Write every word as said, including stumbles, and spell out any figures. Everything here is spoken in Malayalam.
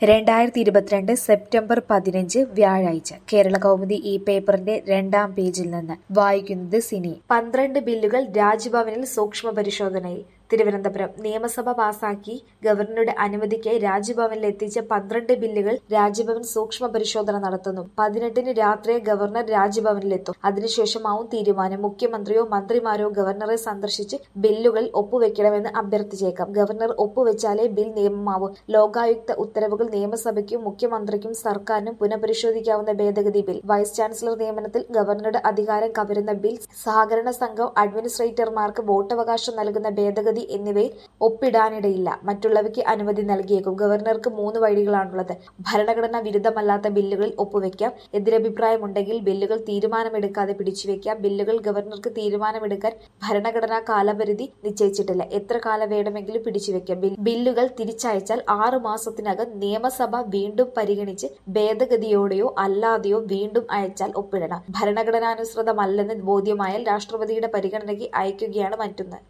രണ്ടായിരത്തി ഇരുപത്തിരണ്ട് സെപ്റ്റംബർ പതിനഞ്ച് വ്യാഴാഴ്ച കേരളകൗമുദി ഈ പേപ്പറിന്റെ രണ്ടാം പേജിൽ നിന്ന് വായിക്കുന്നത് സിനി. പന്ത്രണ്ട് ബില്ലുകൾ രാജ്ഭവനിൽ സൂക്ഷ്മ പരിശോധനയിൽ. തിരുവനന്തപുരം നിയമസഭ പാസാക്കി ഗവർണറുടെ അനുമതിക്കായി രാജ്ഭവനിൽ എത്തിച്ച പന്ത്രണ്ട് ബില്ലുകൾ രാജ്ഭവൻ സൂക്ഷ്മ പരിശോധന നടത്തുന്നു. പതിനെട്ടിന് രാത്രിയെ ഗവർണർ രാജ്ഭവനിലെത്തും. അതിനുശേഷമാവും തീരുമാനം. മുഖ്യമന്ത്രിയോ മന്ത്രിമാരോ ഗവർണറെ സന്ദർശിച്ച് ബില്ലുകളിൽ ഒപ്പുവെക്കണമെന്ന് അഭ്യർത്ഥിച്ചേക്കാം. ഗവർണർ ഒപ്പുവെച്ചാലേ ബിൽ നിയമമാവൂ. ലോകായുക്ത ഉത്തരവുകൾ നിയമസഭയ്ക്കും മുഖ്യമന്ത്രിക്കും സർക്കാരിനും പുനഃപരിശോധിക്കാവുന്ന ഭേദഗതി ബിൽ. വൈസ് ചാൻസലർ നിയമനത്തിൽ ഗവർണറുടെ അധികാരം കവരുന്ന ബിൽ. സഹകരണ സംഘം അഡ്മിനിസ്ട്രേറ്റർമാർക്ക് വോട്ടവകാശം നൽകുന്ന ഭേദഗതി എന്നിവയിൽ ഒപ്പിടാനിടയില്ല. മറ്റുള്ളവയ്ക്ക് അനുമതി നൽകിയേക്കും. ഗവർണർക്ക് മൂന്ന് വഴികളാണുള്ളത്. ഭരണഘടനാ വിരുദ്ധമല്ലാത്ത ബില്ലുകളിൽ ഒപ്പുവെക്കാം. എതിരഭിപ്രായമുണ്ടെങ്കിൽ ബില്ലുകൾ തീരുമാനമെടുക്കാതെ പിടിച്ചുവെക്കാം. ബില്ലുകൾ ഗവർണർക്ക് തീരുമാനമെടുക്കാൻ ഭരണഘടനാ കാലപരിധി നിശ്ചയിച്ചിട്ടില്ല. എത്ര കാലം വേണമെങ്കിലും പിടിച്ചുവെക്കാം. ബില്ലുകൾ തിരിച്ചയച്ചാൽ ആറു മാസത്തിനകം നിയമസഭ വീണ്ടും പരിഗണിച്ച് ഭേദഗതിയോടെയോ അല്ലാതെയോ വീണ്ടും അയച്ചാൽ ഒപ്പിടണം. ഭരണഘടനാനുസൃതമല്ലെന്ന് ബോധ്യമായാൽ രാഷ്ട്രപതിയുടെ പരിഗണനയ്ക്ക് അയക്കുകയാണ് മറ്റൊന്ന്.